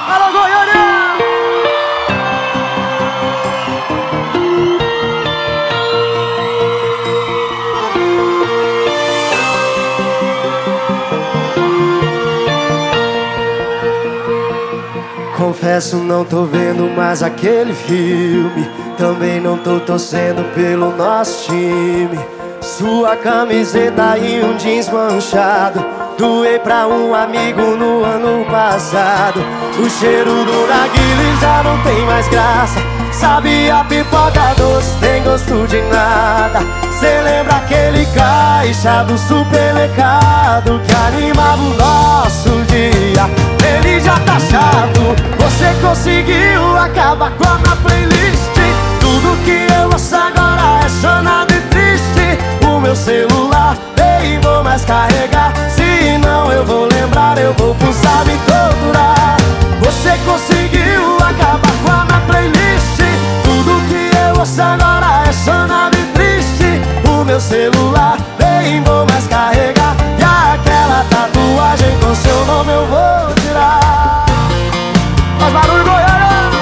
Alô, Goiânia! Confesso, não tô vendo mais aquele filme. Também não tô torcendo pelo nosso time. Sua camiseta e um jeans manchado, doei pra um amigo no ano passado. O cheiro do narguilé já não tem mais graça. Sabe, a pipoca doce tem gosto de nada. Cê lembra aquele caixa do supermercado que animava o nosso dia? Ele já tá chato. Você conseguiu acabar com a minha playlist. Tudo que eu ouço agora é chorado e triste. O meu celular nem vou mais carregar. Se não eu vou lembrar, eu vou pulsar, me torturar. Você conseguiu acabar com a minha playlist. Tudo que eu ouço agora é chorado e triste. O meu celular nem vou mais carregar. E aquela tatuagem com seu nome eu vou tirar. Faz barulho, Goiânia!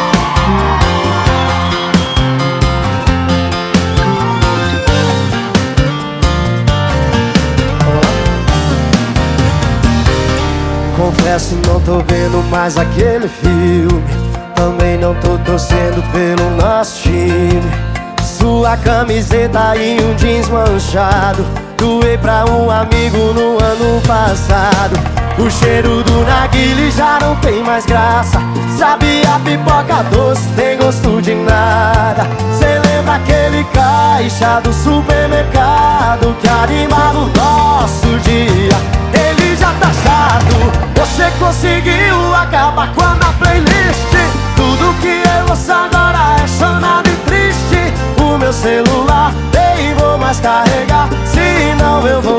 Confesso, não tô vendo mais aquele filme. Também não tô torcendo pelo nosso time. Sua camiseta e um jeans manchado, doei pra um amigo no ano passado. O cheiro do narguilé já não tem mais graça. Sabe, a pipoca doce tem gosto de nada. Cê lembra aquele caixa do supermercado que animava o nosso dia? Ele já tá chato. Você conseguiu acabar com a minha playlist. Tudo que eu ouço agora é chorado e triste. O meu celular nem vou mais carregar. Se não eu vou